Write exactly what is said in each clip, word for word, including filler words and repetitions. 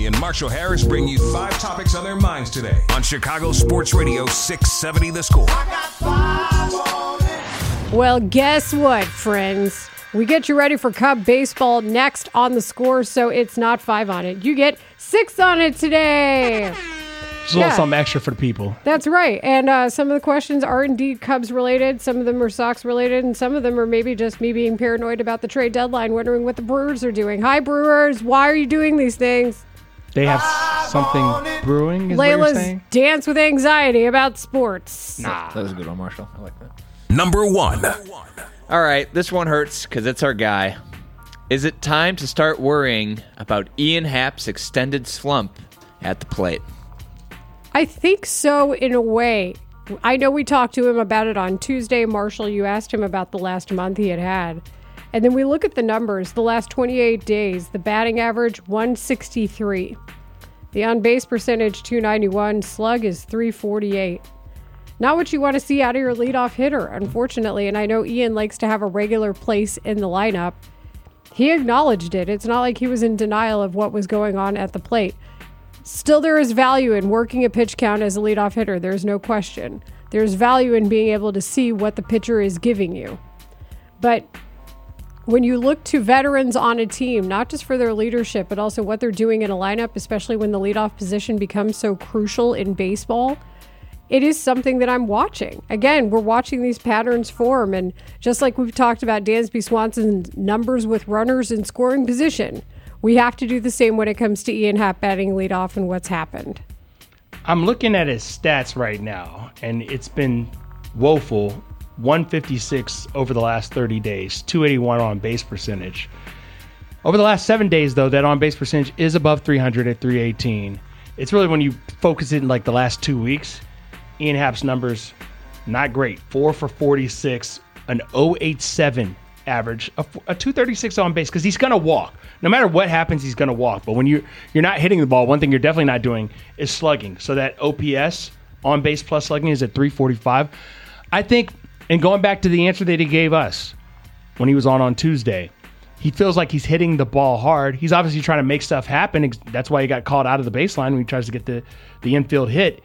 Mooney and Marshall Harris bring you five topics on their minds today on Chicago Sports Radio six seventy The Score. Well, guess what, friends? We get you ready for Cub baseball next on The Score, so it's not five on it. You get six on it today. Just a little yeah. something extra for the people. That's right. And uh, some of the questions are indeed Cubs related. Some of them are Sox related. And some of them are maybe just me being paranoid about the trade deadline, wondering what the Brewers are doing. Hi, Brewers. Why are you doing these things? They have something brewing, is Layla's what you're saying? Dance with Anxiety about sports. Nah. That was a good one, Marshall. I like that. Number one. All right, this one hurts because it's our guy. Is it time to start worrying about Ian Happ's extended slump at the plate? I think so, in a way. I know we talked to him about it on Tuesday. Marshall, you asked him about the last month he had had. And then we look at the numbers. The last twenty-eight days, the batting average, one sixty-three. The on-base percentage, two ninety-one. Slug is three forty-eight. Not what you want to see out of your leadoff hitter, unfortunately. And I know Ian likes to have a regular place in the lineup. He acknowledged it. It's not like he was in denial of what was going on at the plate. Still, there is value in working a pitch count as a leadoff hitter. There's no question. There's value in being able to see what the pitcher is giving you. But when you look to veterans on a team, not just for their leadership, but also what they're doing in a lineup, especially when the leadoff position becomes so crucial in baseball, it is something that I'm watching. Again, we're watching these patterns form. And just like we've talked about Dansby Swanson's numbers with runners in scoring position, we have to do the same when it comes to Ian Happ batting leadoff and what's happened. I'm looking at his stats right now, and it's been woeful. one fifty-six over the last thirty days, two eighty-one on base percentage. Over the last seven days, though, that on base percentage is above three hundred at three eighteen. It's really when you focus it in like the last two weeks, Ian Happ's numbers, not great. four for forty-six, an oh eighty-seven average, a, a two thirty-six on base, because he's going to walk. No matter what happens, he's going to walk. But when you, you're not hitting the ball, one thing you're definitely not doing is slugging. So that O P S, on base plus slugging, is at three forty-five. I think, and going back to the answer that he gave us when he was on on Tuesday, he feels like he's hitting the ball hard. He's obviously trying to make stuff happen. That's why he got called out of the baseline when he tries to get the, the infield hit.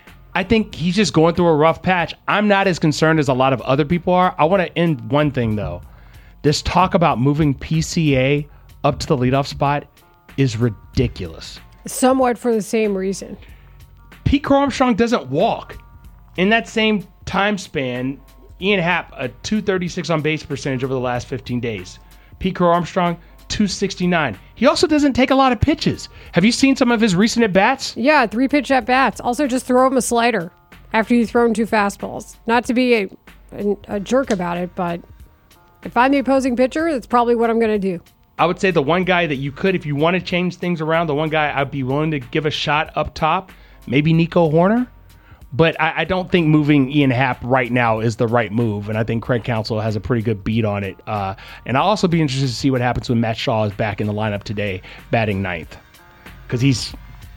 I think he's just going through a rough patch. I'm not as concerned as a lot of other people are. I want to end one thing, though. This talk about moving P C A up to the leadoff spot is ridiculous. Somewhat for the same reason. Pete Crow Armstrong doesn't walk. In that same time span, Ian Happ, a two thirty-six on base percentage over the last fifteen days. Pete Crow Armstrong, two sixty-nine. He also doesn't take a lot of pitches. Have you seen some of his recent at-bats? Yeah, three pitch at-bats. Also, just throw him a slider after you throw him two fastballs. Not to be a, a, a jerk about it, but if I'm the opposing pitcher, that's probably what I'm going to do. I would say the one guy that you could, if you want to change things around, the one guy I'd be willing to give a shot up top, maybe Nico Horner. But I, I don't think moving Ian Happ right now is the right move, and I think Craig Counsell has a pretty good beat on it. Uh, and I'll also be interested to see what happens when Matt Shaw is back in the lineup today, batting ninth, because he's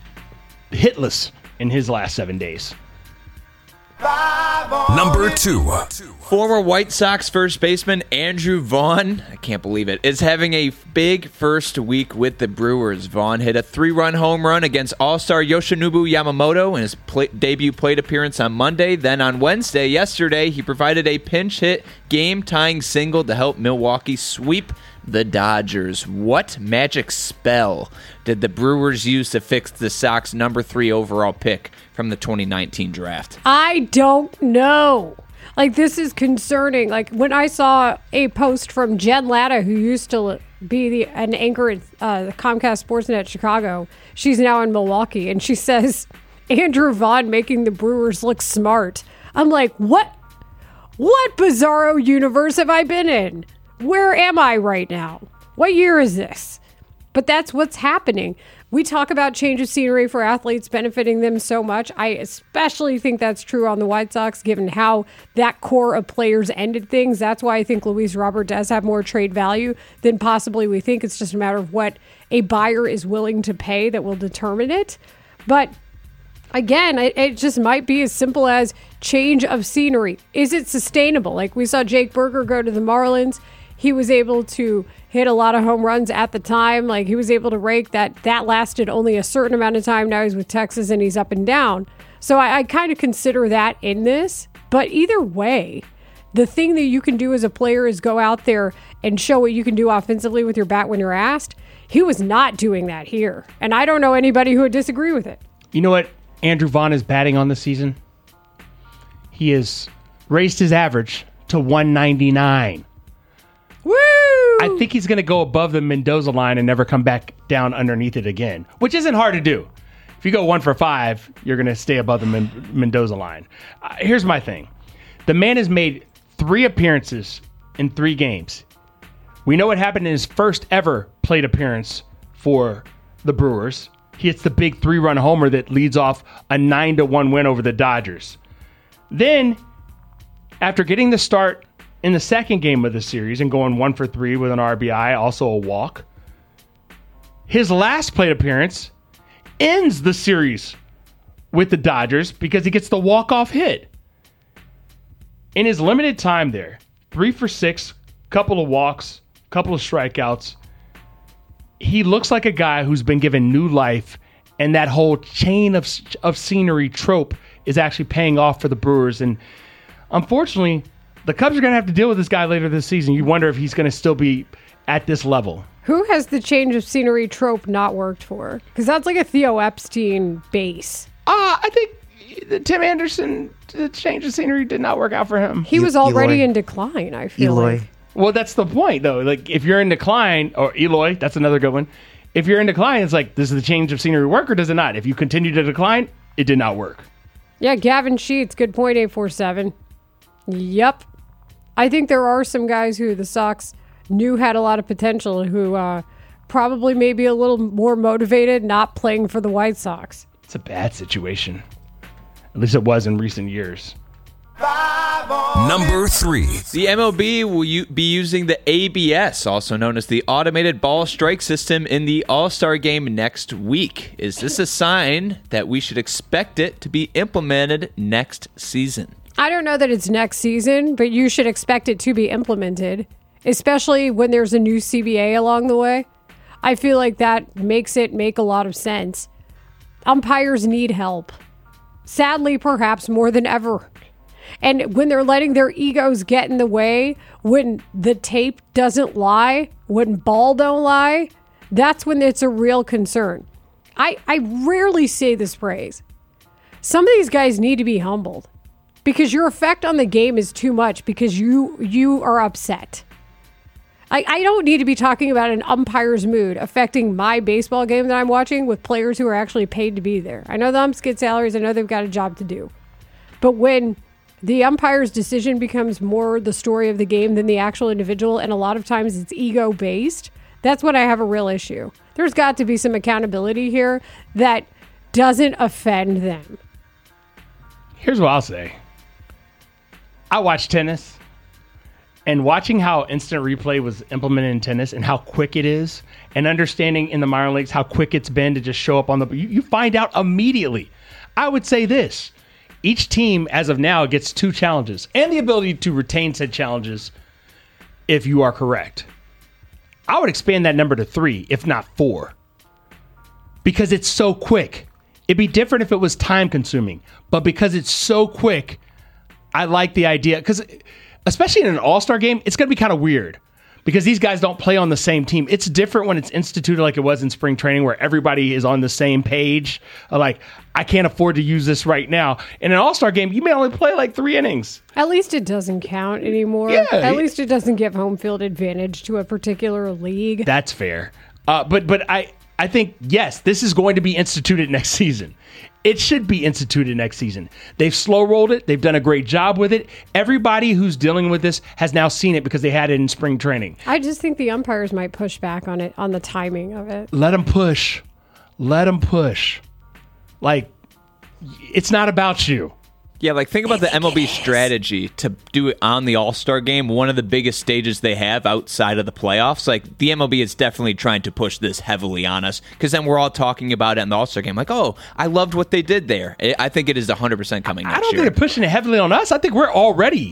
hitless in his last seven days. Number two. Former White Sox first baseman Andrew Vaughn, I can't believe it, is having a big first week with the Brewers. Vaughn hit a three-run home run against All-Star Yoshinobu Yamamoto in his play- debut plate appearance on Monday. Then on Wednesday, yesterday, he provided a pinch hit game-tying single to help Milwaukee sweep the Dodgers. What magic spell did the Brewers use to fix the Sox number three overall pick from the twenty nineteen draft? I don't know. Like, this is concerning. Like, when I saw a post from Jen Latta, who used to be the an anchor at uh, Comcast Sportsnet Chicago, she's now in Milwaukee, and she says, Andrew Vaughn making the Brewers look smart. I'm like, what? What bizarro universe have I been in? Where am I right now? What year is this? But that's what's happening. We talk about change of scenery for athletes benefiting them so much. I especially think that's true on the White Sox, given how that core of players ended things. That's why I think Luis Robert does have more trade value than possibly we think. It's just a matter of what a buyer is willing to pay that will determine it. But again, it, it just might be as simple as change of scenery. Is it sustainable? Like we saw Jake Berger go to the Marlins. He was able to hit a lot of home runs at the time. Like, he was able to rake that. That lasted only a certain amount of time. Now he's with Texas and he's up and down. So I, I kind of consider that in this. But either way, the thing that you can do as a player is go out there and show what you can do offensively with your bat when you're asked. He was not doing that here. And I don't know anybody who would disagree with it. You know what Andrew Vaughn is batting on this season? He has raised his average to one ninety-nine. Woo! I think he's going to go above the Mendoza line and never come back down underneath it again, which isn't hard to do. If you go one for five, you're going to stay above the Men- Mendoza line. Uh, here's my thing. The man has made three appearances in three games. We know what happened in his first ever plate appearance for the Brewers. He hits the big three-run homer that leads off a nine to one win over the Dodgers. Then, after getting the start in the second game of the series and going one for three with an R B I, also a walk, his last plate appearance ends the series with the Dodgers because he gets the walk-off hit. In his limited time there, three for six, couple of walks, couple of strikeouts, he looks like a guy who's been given new life, and that whole chain of of scenery trope is actually paying off for the Brewers. And unfortunately, the Cubs are going to have to deal with this guy later this season. You wonder if he's going to still be at this level. Who has the change of scenery trope not worked for? Because that's like a Theo Epstein base. Uh, I think the Tim Anderson, the change of scenery did not work out for him. He E- was already Eloy. in decline, I feel Eloy. like. Well, that's the point, though. Like, if you're in decline, or Eloy, that's another good one. If you're in decline, it's like, does the change of scenery work or does it not? If you continue to decline, it did not work. Yeah, Gavin Sheets, good point, eight four seven. Yep. I think there are some guys who the Sox knew had a lot of potential who uh, probably may be a little more motivated not playing for the White Sox. It's a bad situation. At least it was in recent years. Number three. The M L B will u- be using the A B S, also known as the Automated Ball Strike System, in the All-Star Game next week. Is this a sign that we should expect it to be implemented next season? I don't know that it's next season, but you should expect it to be implemented, especially when there's a new C B A along the way. I feel like that makes it make a lot of sense. Umpires need help. Sadly, perhaps more than ever. And when they're letting their egos get in the way, when the tape doesn't lie, when ball don't lie, that's when it's a real concern. I, I rarely say this phrase. Some of these guys need to be humbled because your effect on the game is too much because you you are upset. I, I don't need to be talking about an umpire's mood affecting my baseball game that I'm watching with players who are actually paid to be there. I know the umps get salaries. I know they've got a job to do. But when the umpire's decision becomes more the story of the game than the actual individual, and a lot of times it's ego-based, that's when I have a real issue. There's got to be some accountability here that doesn't offend them. Here's what I'll say. I watch tennis, and watching how instant replay was implemented in tennis and how quick it is, and understanding in the minor leagues how quick it's been to just show up on the... You, you find out immediately. I would say this. Each team, as of now, gets two challenges and the ability to retain said challenges if you are correct. I would expand that number to three, if not four, because it's so quick. It'd be different if it was time-consuming, but because it's so quick, I like the idea. Because especially in an all-star game, it's going to be kind of weird because these guys don't play on the same team. It's different when it's instituted like it was in spring training where everybody is on the same page. Like, I can't afford to use this right now. In an all-star game, you may only play like three innings. At least it doesn't count anymore. Yeah. At least it doesn't give home field advantage to a particular league. That's fair. Uh, but but I, I think, yes, this is going to be instituted next season. It should be instituted next season. They've slow-rolled it. They've done a great job with it. Everybody who's dealing with this has now seen it because they had it in spring training. I just think the umpires might push back on it, on the timing of it. Let them push. Let them push. Like, it's not about you. Yeah, like think about the M L B strategy to do it on the All-Star Game, one of the biggest stages they have outside of the playoffs. Like the M L B is definitely trying to push this heavily on us because then we're all talking about it in the All-Star Game. Like, oh, I loved what they did there. I think it is one hundred percent coming next I don't year. think they're pushing it heavily on us. I think we're already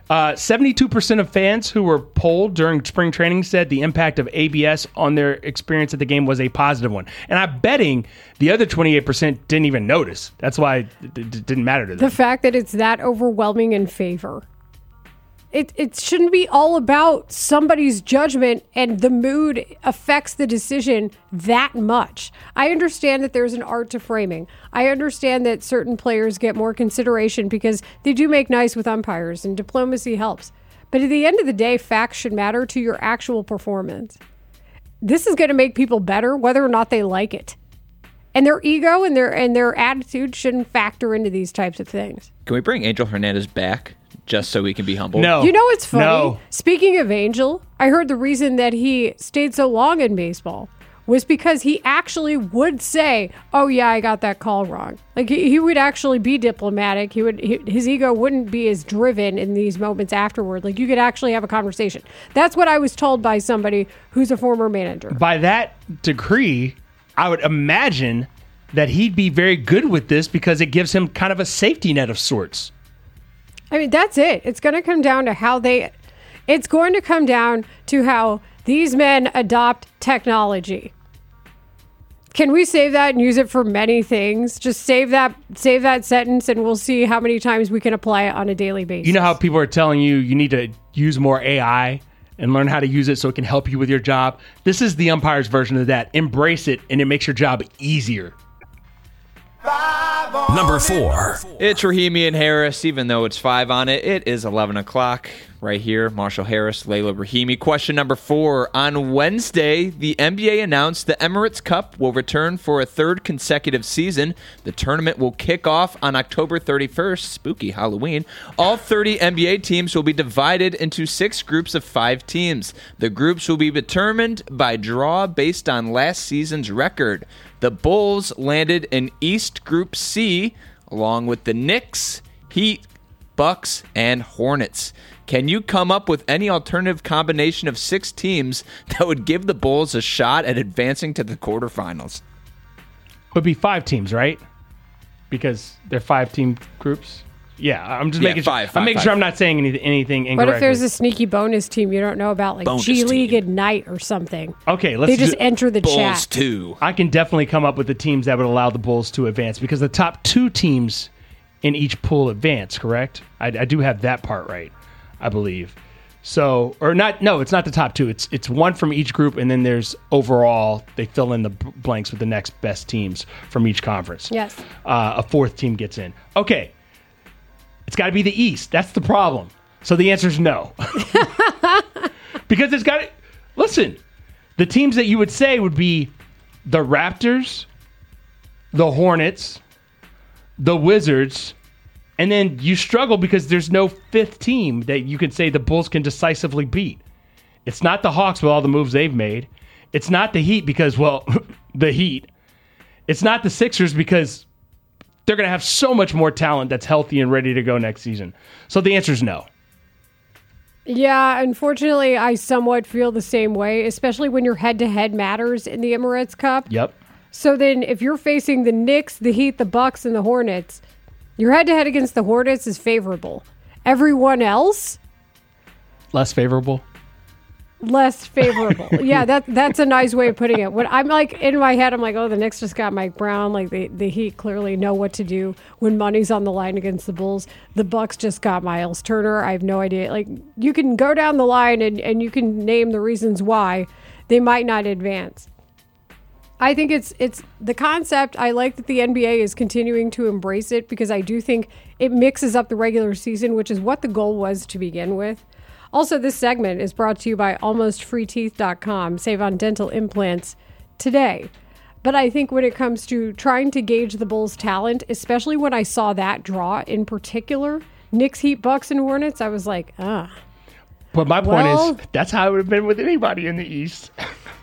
Uh, seventy-two percent of fans who were polled during spring training said the impact of A B S on their experience at the game was a positive one. And I'm betting the other twenty-eight percent didn't even notice. That's why it, it didn't matter to them. The fact that it's that overwhelming in favor. It it shouldn't be all about somebody's judgment and the mood affects the decision that much. I understand that there's an art to framing. I understand that certain players get more consideration because they do make nice with umpires and diplomacy helps. But at the end of the day, facts should matter to your actual performance. This is going to make people better whether or not they like it. And their ego and their and their attitude shouldn't factor into these types of things. Can we bring Angel Hernandez back just so we can be humble? No. You know what's funny? No. Speaking of Angel, I heard the reason that he stayed so long in baseball was because he actually would say, oh, yeah, I got that call wrong. Like, he, he would actually be diplomatic. He would he, his ego wouldn't be as driven in these moments afterward. Like, you could actually have a conversation. That's what I was told by somebody who's a former manager. By that degree, I would imagine that he'd be very good with this because it gives him kind of a safety net of sorts. I mean, that's it. It's going to come down to how they, it's going to come down to how these men adopt technology. Can we save that and use it for many things? Just save that, save that sentence and we'll see how many times we can apply it on a daily basis. You know how people are telling you you need to use more A I and learn how to use it so it can help you with your job? This is the umpire's version of that. Embrace it and it makes your job easier. Number four. It's Rahimi and Harris. Even though it's five on it, it is eleven o'clock right here. Marshall Harris, Layla Rahimi. Question number four. On Wednesday, the N B A announced the Emirates Cup will return for a third consecutive season. The tournament will kick off on October thirty-first, spooky Halloween. All thirty N B A teams will be divided into six groups of five teams. The groups will be determined by draw based on last season's record. The Bulls landed in East Group C, along with the Knicks, Heat, Bucks, and Hornets. Can you come up with any alternative combination of six teams that would give the Bulls a shot at advancing to the quarterfinals? Would be five teams, right? Because they're five-team groups. Yeah, I'm just Yeah, making five, sure. five, I'm making five. sure I'm not saying any, anything incorrectly. What if there's a sneaky bonus team you don't know about, like Bonus G League team. Ignite or something? Okay, let's They just do- enter the Bulls chat. two. I can definitely come up with the teams that would allow the Bulls to advance because the top two teams in each pool advance, correct? I, I do have that part right, I believe. So, or not, no, it's not the top two. It's it's one from each group, and then there's overall, they fill in the b- blanks with the next best teams from each conference. Yes. Uh, a fourth team gets in. Okay. It's got to be the East. That's the problem. So the answer is no. Because it's got to, listen, the teams that you would say would be the Raptors, the Hornets, the Wizards, and then you struggle because there's no fifth team that you could say the Bulls can decisively beat. It's not the Hawks with all the moves they've made. It's not the Heat because, well, the Heat. It's not the Sixers because they're going to have so much more talent that's healthy and ready to go next season. So the answer is no. Yeah, unfortunately, I somewhat feel the same way, especially when your head-to-head matters in the Emirates Cup. Yep. So then if you're facing the Knicks, the Heat, the Bucks, and the Hornets, your head-to-head against the Hornets is favorable. Everyone else, Less favorable. less favorable. Yeah, that that's a nice way of putting it. When I'm like, in my head, I'm like, oh, the Knicks just got Mike Brown. Like, the, the Heat clearly know what to do when money's on the line against the Bulls. The Bucks just got Miles Turner. I have no idea. Like, you can go down the line and, and you can name the reasons why they might not advance. I think it's it's the concept. I like that the N B A is continuing to embrace it because I do think it mixes up the regular season, which is what the goal was to begin with. Also, this segment is brought to you by almost free teeth dot com. Save on dental implants today. But I think when it comes to trying to gauge the Bulls' talent, especially when I saw that draw in particular, Knicks, Heat, Bucks, and Hornets, I was like, ah. But my point Well- is, that's how it would have been with anybody in the East.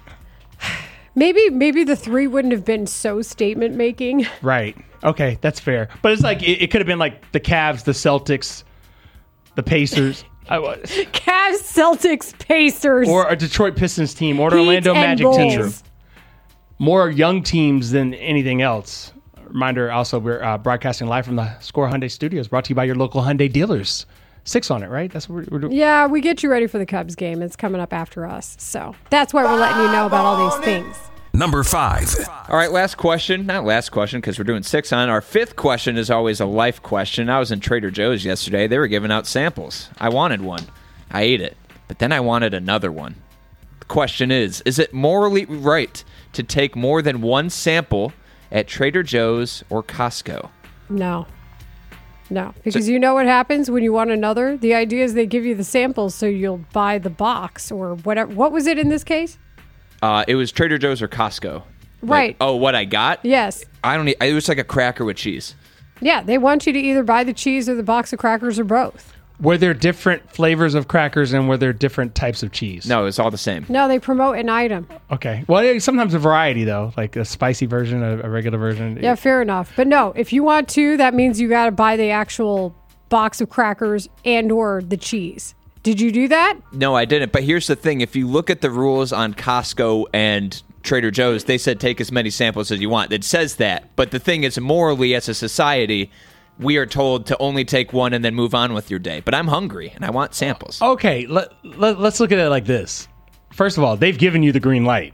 Maybe maybe the three wouldn't have been so statement making. Right. Okay, that's fair. But it's like, it, it could have been like the Cavs, the Celtics, the Pacers. I was. Cavs, Celtics, Pacers. Or a Detroit Pistons team, or an Heat Orlando and Magic Bulls. team. More young teams than anything else. Reminder also, we're uh, broadcasting live from the Score Hyundai Studios, brought to you by your local Hyundai dealers. Six on it, right? That's what we're, we're doing. Yeah, we get you ready for the Cubs game. It's coming up after us. So that's why we're letting you know about all these things. Number five. All right, last question. Not last question because we're doing six on. Our fifth question is always a life question. I was in Trader Joe's yesterday. They were giving out samples. I wanted one. I ate it. But then I wanted another one. The question is, is it morally right to take more than one sample at Trader Joe's or Costco? No. No, because so, you know what happens when you want another? The idea is they give you the samples so you'll buy the box or whatever. What was it in this case? Uh, it was Trader Joe's or Costco. Right. Like, oh, what I got? Yes. I don't. It was like a cracker with cheese. Yeah, they want you to either buy the cheese or the box of crackers or both. Were there different flavors of crackers and were there different types of cheese? No, it was all the same. No, they promote an item. Okay. Well, sometimes a variety, though, like a spicy version, a, a regular version. Yeah, fair enough. But no, if you want to, that means you got to buy the actual box of crackers and or the cheese. Did you do that? No, I didn't. But here's the thing. If you look at the rules on Costco and Trader Joe's, they said take as many samples as you want. It says that. But the thing is, morally, as a society, we are told to only take one and then move on with your day. But I'm hungry, and I want samples. Okay, let, let, let's look at it like this. First of all, they've given you the green light.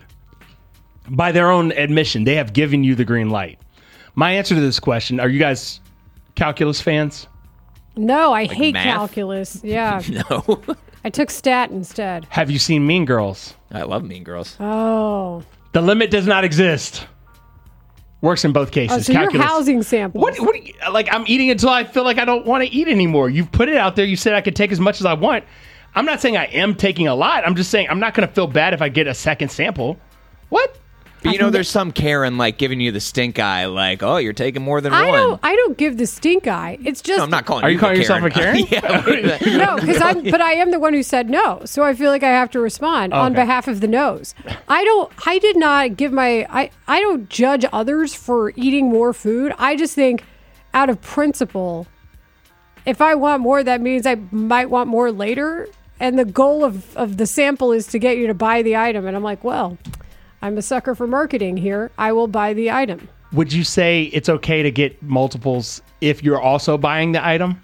By their own admission, they have given you the green light. My answer to this question, are you guys calculus fans? No, I like hate math? calculus. Yeah. No. I took stat instead. Have you seen Mean Girls? I love Mean Girls. Oh. The limit does not exist. Works in both cases. Oh, so calculus. you're housing samples. What, what do you, like, I'm eating until I feel like I don't want to eat anymore. You've put it out there. You said I could take as much as I want. I'm not saying I am taking a lot. I'm just saying I'm not going to feel bad if I get a second sample. What? But you know, there's some Karen like giving you the stink eye, like, oh, you're taking more than I one. don't. I don't give the stink eye. It's just. No, I'm not calling. Are you you calling yourself a Karen? Yeah. No, because I'm. But I am the one who said no, so I feel like I have to respond on Okay. behalf of the no's. I don't. I did not give my. I. I don't judge others for eating more food. I just think, out of principle, if I want more, that means I might want more later. And the goal of of the sample is to get you to buy the item. And I'm like, well, I'm a sucker for marketing here. I will buy the item. Would you say it's okay to get multiples if you're also buying the item?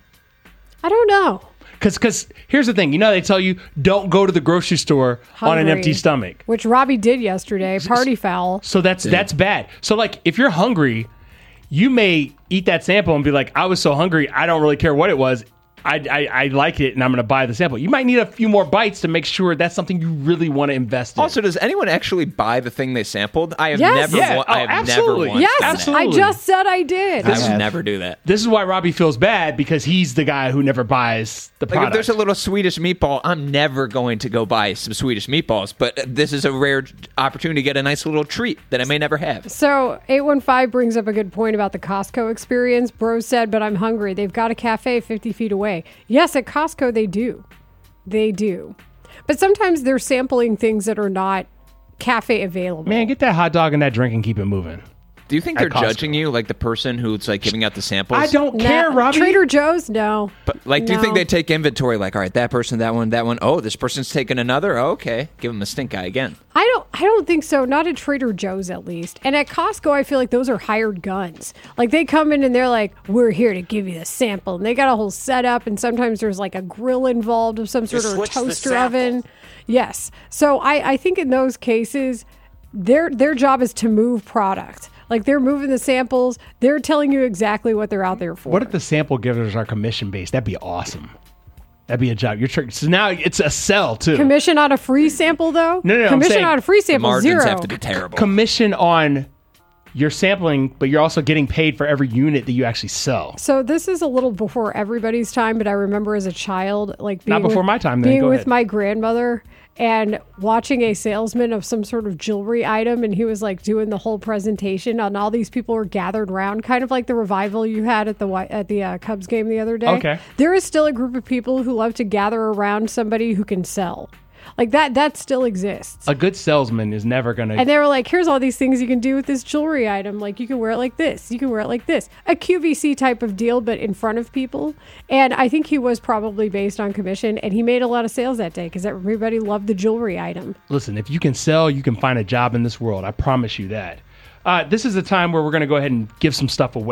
I don't know. Because because here's the thing. You know, they tell you don't go to the grocery store on an Hungry. empty stomach. Which Robbie did yesterday. Party foul. So that's that's bad. So like if you're hungry, you may eat that sample and be like, I was so hungry, I don't really care what it was. I, I, I like it, and I'm going to buy the sample. You might need a few more bites to make sure that's something you really want to invest in. Also, does anyone actually buy the thing they sampled? I have Yes. never. Yeah. Wa- Oh, I have absolutely. never once Yes, done absolutely. I just said I did. that. I would never do that. This is why Robbie feels bad, because he's the guy who never buys the Like if product. there's a little Swedish meatball, I'm never going to go buy some Swedish meatballs. But this is a rare opportunity to get a nice little treat that I may never have. So eight one five brings up a good point about the Costco experience. Bro said, but I'm hungry. They've got a cafe fifty feet away. Yes, at Costco they do. They do. But sometimes they're sampling things that are not cafe available. Man, get that hot dog and that drink and keep it moving. Do you think At they're Costco. judging you, like the person who's like giving out the samples? I don't Nah, care, Robbie. Trader Joe's, no. But like, do you think No. they take inventory? Like, all right, that person, that one, that one. Oh, this person's taking another. Oh, okay, give them a stink eye again. I don't I don't think so. Not at Trader Joe's, at least. And at Costco, I feel like those are hired guns. Like they come in and they're like, we're here to give you the sample. And they got a whole setup, and sometimes there's like a grill involved of some sort of switch the toaster sample. oven. Yes. So I, I think in those cases, their their job is to move product. Like they're moving the samples. They're telling you exactly what they're out there for. What if the sample givers are commission based? That'd be awesome. That'd be a job. You're tr- so now it's a sell too. Commission on a free sample, though? No, no, no, I'm Commission saying on a free The sample, margins zero. have to be terrible. Commission on your sampling, but you're also getting paid for every unit that you actually sell. So this is a little before everybody's time, but I remember as a child, like being Not before with, my time, then. being Go with ahead. my grandmother and watching a salesman of some sort of jewelry item, and he was like doing the whole presentation, and all these people were gathered around, kind of like the revival you had at the Wi- at the uh, Cubs game the other day. Okay. There is still a group of people who love to gather around somebody who can sell. Like that, that still exists. A good salesman is never going to. And they were like, here's all these things you can do with this jewelry item. Like, you can wear it like this. You can wear it like this. A Q V C type of deal, but in front of people. And I think he was probably based on commission. And he made a lot of sales that day because everybody loved the jewelry item. Listen, if you can sell, you can find a job in this world. I promise you that. Uh, this is a time where we're going to go ahead and give some stuff away.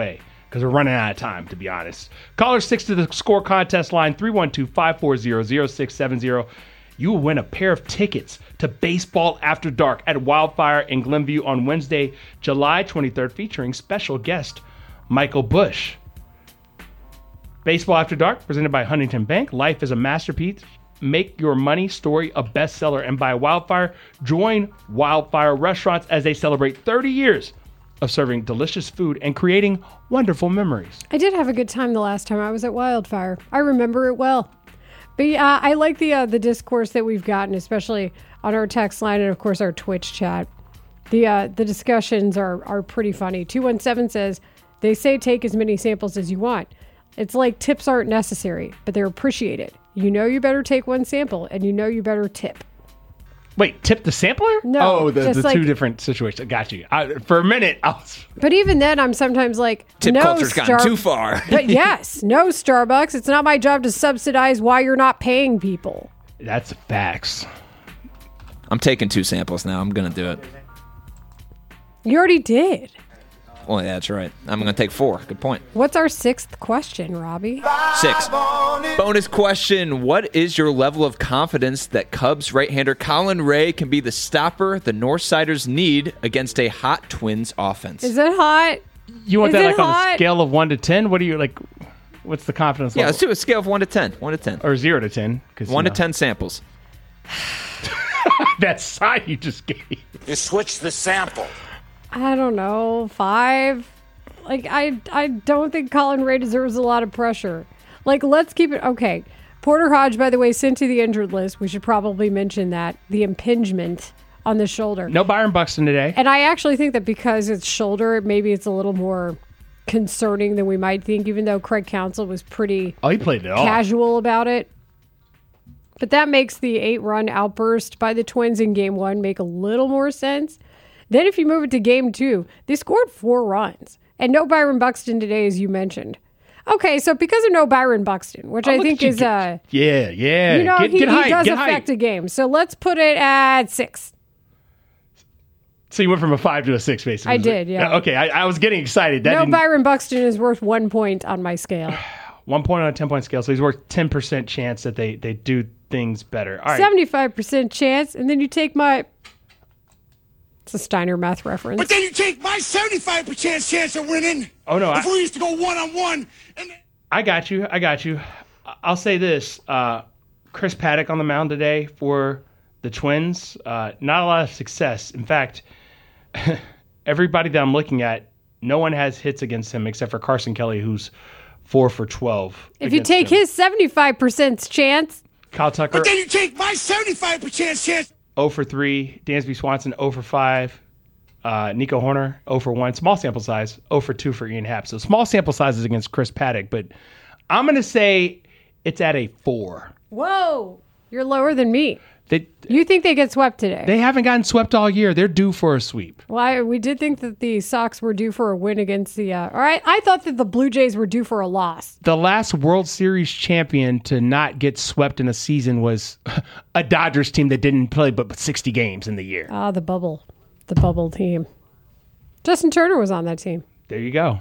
because we're running out of time, to be honest. Caller six to the score contest line, three one two, five four zero, zero six seven zero. You will win a pair of tickets to Baseball After Dark at Wildfire in Glenview on Wednesday, July twenty-third, featuring special guest Michael Bush. Baseball After Dark, presented by Huntington Bank. Life is a masterpiece. Make your money story a bestseller. And by Wildfire, join Wildfire Restaurants as they celebrate thirty years of serving delicious food and creating wonderful memories. I did have a good time the last time I was at Wildfire. I remember it well. But yeah, I like the uh, the discourse that we've gotten, especially on our text line and, of course, our Twitch chat. The uh, the discussions are, are pretty funny. two one seven says, they say take as many samples as you want. It's like tips aren't necessary, but they're appreciated. You know you better take one sample, and you know you better tip. Wait, tip the sampler? No, Oh, the, just the like- two different situations. Got you. I, for a minute, I was... But even then, I'm sometimes like, Tip no, culture's gotten Star- too far. But yes, no Starbucks. It's not my job to subsidize why you're not paying people. That's facts. I'm taking two samples now. I'm going to do it. You already did. Well, yeah, that's right. I'm going to take four. Good point. What's our sixth question, Robbie? Six. Bonus question. What is your level of confidence that Cubs right-hander Colin Ray can be the stopper the Northsiders need against a hot Twins offense? Is it hot? You want Is that it like on hot? a scale of one to ten? What do you, like, what's the confidence yeah, level? let's do a scale of one to ten. one to ten. Or zero to ten. Cause, one you to know, ten samples. That sign you just gave. You switch the sample. I don't know. Five? Like, I, I don't think Colin Ray deserves a lot of pressure. Like, let's keep it... Okay. Porter Hodge, by the way, sent to the injured list. We should probably mention that. The impingement on the shoulder. No Byron Buxton today. And I actually think that because it's shoulder, maybe it's a little more concerning than we might think, even though Craig Counsell was pretty Oh, he played it all. casual about it. But that makes the eight-run outburst by the Twins in game one make a little more sense. Then if you move it to game two, they scored four runs. And no Byron Buxton today, as you mentioned. Okay, so because of no Byron Buxton, which Oh, I look think at you. is, uh, Yeah, yeah. you know, get, he, get he hype, does get affect hype. a game. So let's put it at six. So you went from a five to a six, basically. I did, yeah. Okay, I, I was getting excited. That No didn't- Byron Buxton is worth one point on my scale. One point on a ten-point scale, so he's worth ten percent chance that they, they do things better. All right. seventy-five percent chance, and then you take my... It's a Steiner math reference. But then you take my seventy-five percent chance of winning. Oh, no, I- If we used to go one-on-one. And I got you. I got you. I- I'll say this. Uh, Chris Paddock on the mound today for the Twins. Uh, not a lot of success. In fact, everybody that I'm looking at, no one has hits against him except for Carson Kelly, who's four for twelve. If you against take him. his seventy-five percent chance, Kyle Tucker, But then you take my seventy-five percent chance. zero for three. Dansby Swanson, zero for five. Uh, Nico Horner, zero for one. Small sample size, zero for two for Ian Happ. So small sample sizes against Chris Paddock, but I'm going to say it's at a four. whoa, you're lower than me. They, You think they get swept today? they haven't gotten swept all year. They're due for a sweep. Why? We did think that the Sox were due for a win against the... Uh, all right, I thought that the Blue Jays were due for a loss. The last World Series champion to not get swept in a season was a Dodgers team that didn't play but sixty games in the year. Ah, the bubble. The bubble team. Justin Turner was on that team. There you go.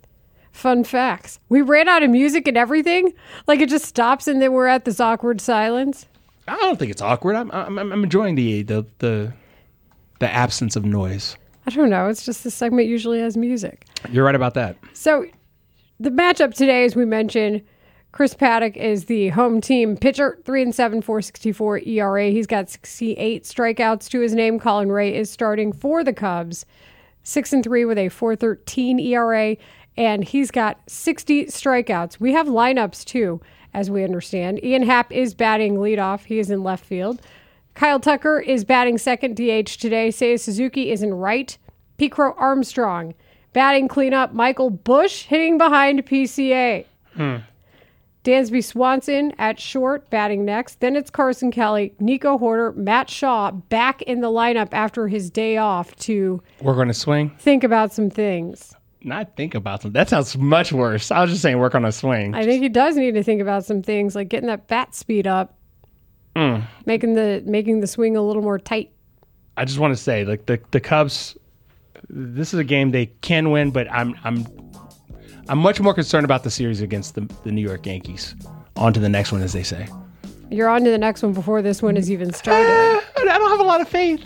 Fun facts. We ran out of music and everything. Like it just stops and then we're at this awkward silence. I don't think it's awkward. I'm I'm, I'm enjoying the, the the the absence of noise. I don't know. It's just this segment usually has music. You're right about that. So the matchup today, as we mentioned, Chris Paddock is the home team pitcher, three and seven, four sixty-four E R A. He's got sixty-eight strikeouts to his name. Colin Ray is starting for the Cubs, six and three with a four thirteen E R A, and he's got sixty strikeouts. We have lineups too, as we understand. Ian Happ is batting leadoff. He is in left field. Kyle Tucker is batting second D H today. Seiya Suzuki is in right. Pete Crow Armstrong batting cleanup. Michael Bush hitting behind P C A. Hmm. Dansby Swanson at short, batting next. Then it's Carson Kelly, Nico Horner, Matt Shaw back in the lineup after his day off to We're going to swing. think about some things. Not think about them. That sounds much worse. I was just saying work on a swing. I think he does need to think about some things, like getting that bat speed up, Mm. making the making the swing a little more tight. I just want to say, like the the Cubs, this is a game they can win, but I'm I'm I'm much more concerned about the series against the, the New York Yankees. On to the next one, as they say. You're on to the next one before this one has even started. Uh, I don't have a lot of faith.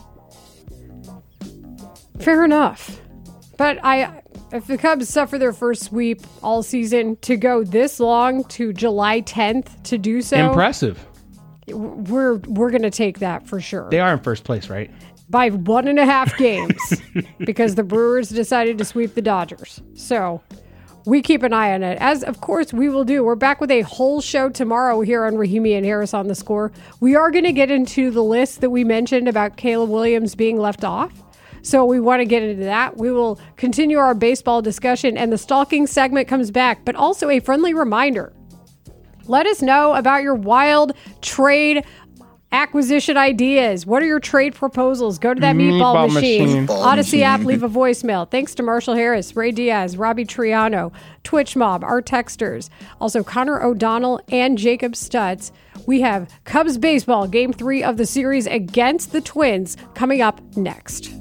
Fair enough. But I, if the Cubs suffer their first sweep all season, to go this long to July tenth to do so, Impressive. we're we're going to take that for sure. They are in first place, right? By one and a half games because the Brewers decided to sweep the Dodgers. So we keep an eye on it, as of course we will do. We're back with a whole show tomorrow here on Rahimi and Harris on the Score. We are going to get into the list that we mentioned about Caleb Williams being left off. So we want to get into that. We will continue our baseball discussion, and the stalking segment comes back, but also a friendly reminder. Let us know about your wild trade acquisition ideas. What are your trade proposals? Go to that meatball, Meatball machine. machine. Meatball Odyssey machine. app, leave a voicemail. Thanks to Marshall Harris, Ray Diaz, Robbie Triano, Twitch Mob, our texters. Also Connor O'Donnell and Jacob Stutz. We have Cubs baseball, game three of the series against the Twins, coming up next.